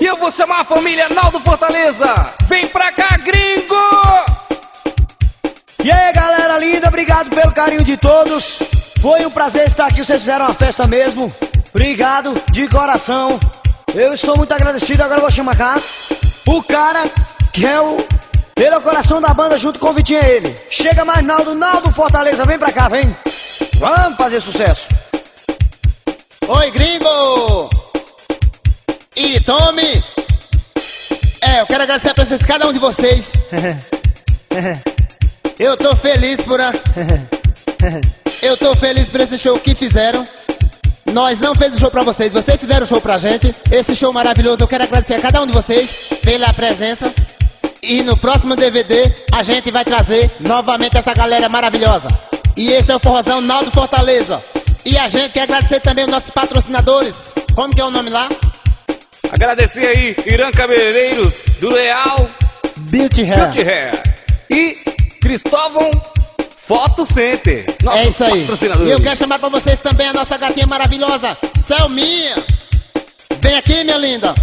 E eu vou chamar a família Naldo Fortaleza. Vem pra cá, gringo! E aí, galera linda, obrigado pelo carinho de todos. Foi um prazer estar aqui, vocês fizeram uma festa mesmo. Obrigado, de coração. Eu estou muito agradecido. Agora eu vou chamar cá o cara que é o... Ele é o coração da banda, junto com o Vitinho é ele. Chega mais, Naldo Fortaleza, vem pra cá, vem. Vamos fazer sucesso. Oi, gringo! E Tommy! Eu quero agradecer a presença de cada um de vocês. Eu tô feliz Eu tô feliz por esse show que fizeram. Nós não fizemos o show pra vocês, vocês fizeram o show pra gente. Esse show maravilhoso, eu quero agradecer a cada um de vocês pela presença. E no próximo DVD a gente vai trazer novamente essa galera maravilhosa. E esse é o Forrozão Naldo Fortaleza. E a gente quer agradecer também os nossos patrocinadores. Como que é o nome lá? Agradecer aí Irã Cabeleireiros, do Leal Beauty Hair e Cristóvão Photo Center. É isso aí. Patrocinadores. E eu quero chamar pra vocês também a nossa gatinha maravilhosa, Selminha. Vem aqui, minha linda.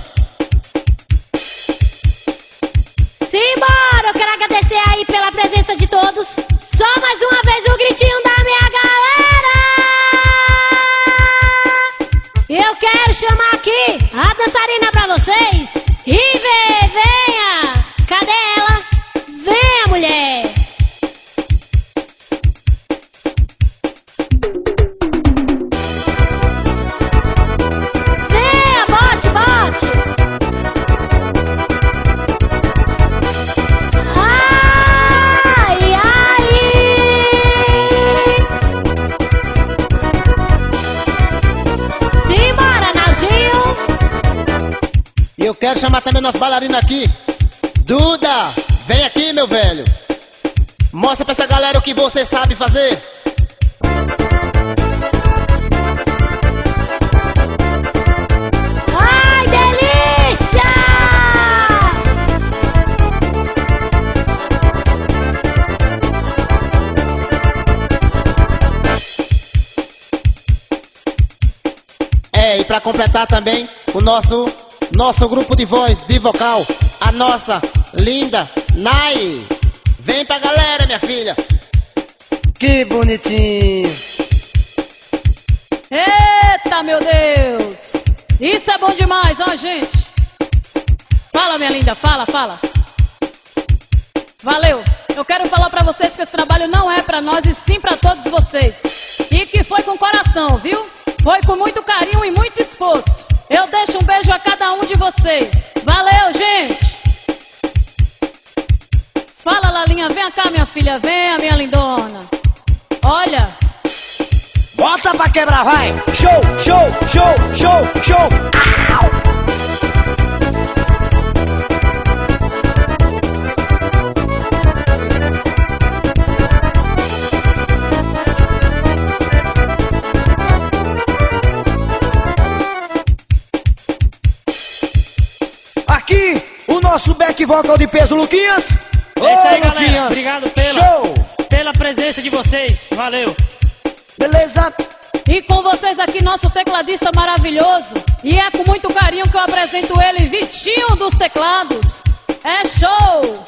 Simbora, eu quero agradecer aí pela presença de todos. Só mais uma vez o gritinho da minha galera. Eu quero chamar aqui a dançarina pra vocês. Rive, venha. Cadê ela? Venha, mulher. Venha, bote, bote. E eu quero chamar também nosso bailarino aqui, Duda, vem aqui, meu velho. Mostra pra essa galera o que você sabe fazer. Ai, delícia! E pra completar também o nosso grupo de voz, de vocal, a nossa linda Nai. Vem pra galera, minha filha. Que bonitinho. Eita, meu Deus. Isso é bom demais, ó, gente. Fala, minha linda, fala. Valeu. Eu quero falar pra vocês que esse trabalho não é pra nós e sim pra todos vocês. E que foi com coração, viu? Foi com muito carinho e muito esforço. Eu deixo um beijo a cada um de vocês. Valeu, gente! Fala, Lalinha, vem cá, minha filha, venha, minha lindona. Olha. Bota pra quebrar, vai! Show, show, show, show, show! Au! Aqui, o nosso back vocal de peso, Luquinhas. É isso aí, Luquinhas. galera. Obrigado pela presença de vocês. Valeu. Beleza? E com vocês aqui, nosso tecladista maravilhoso. E é com muito carinho que eu apresento ele, Vitinho dos Teclados. É show!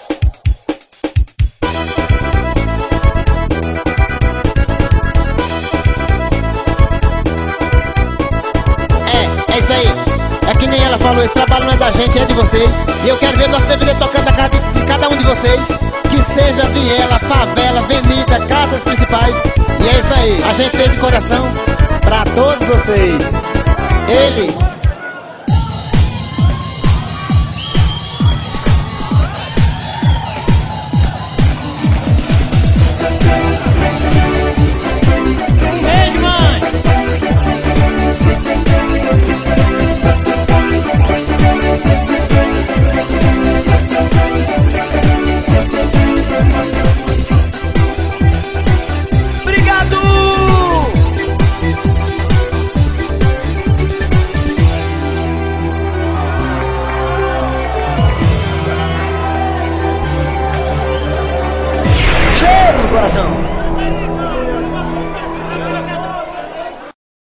É isso aí. É que nem ela falou, esse trabalho não é da gente, é de vocês. E eu quero ver nosso DVD tocando a casa de cada um de vocês. Que seja viela, favela, avenida, casas principais. E é isso aí, a gente fez de coração pra todos vocês. Ele,